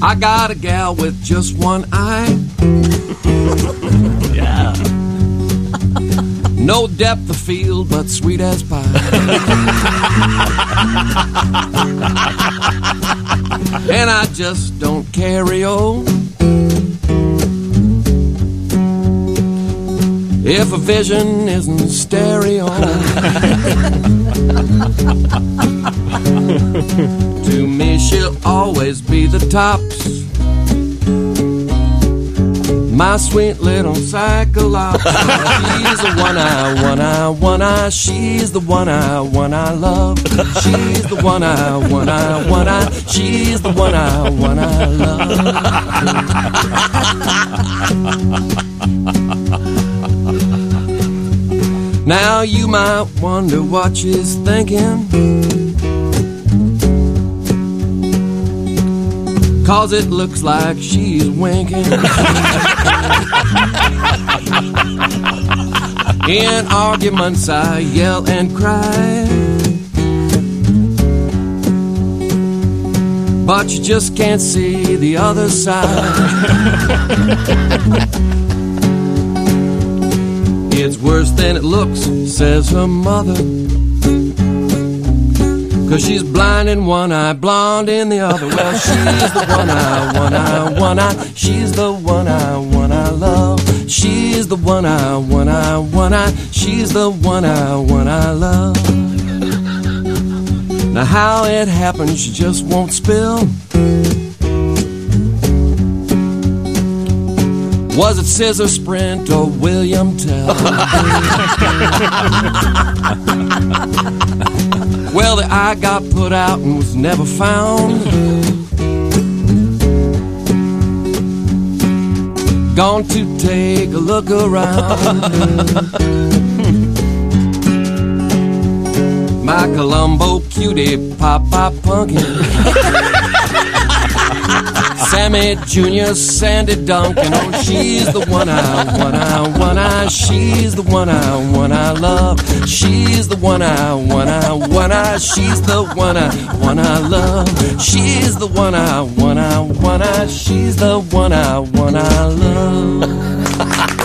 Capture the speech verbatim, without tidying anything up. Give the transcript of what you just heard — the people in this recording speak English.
I got a gal with just one eye. Yeah. No depth of field, but sweet as pie. And I just don't carry on. If a vision isn't stereo. To me she'll always be the tops. My sweet little Cyclops. She's the one I, one I, one I. She's the one I, one I love. She's the one I, one I, one I. She's the one I, one I love. Now you might wonder what she's thinking, 'cause it looks like she's winking. In arguments I yell and cry, but you just can't see the other side. It's worse than it looks, says her mother, 'cause she's blind in one eye, blonde in the other. Well, she's the one I, one I, one I. She's the one I, one I love. She's the one I, one I, one I. She's the one I, one I love. Now how it happens, she just won't spill. Was it Scissor Sprint or William Tell? Well, the eye got put out and was never found. Gone to take a look around. My Columbo cutie, Pop-Pop Punkin', Sammy Junior, Sandy Duncan. Oh, she's the one I, one I, one I. She's the one I, one I love. She's the one I, one I, one I. She's the one I, one I love. She's the one I, one I, one I. She's the one I, one I love.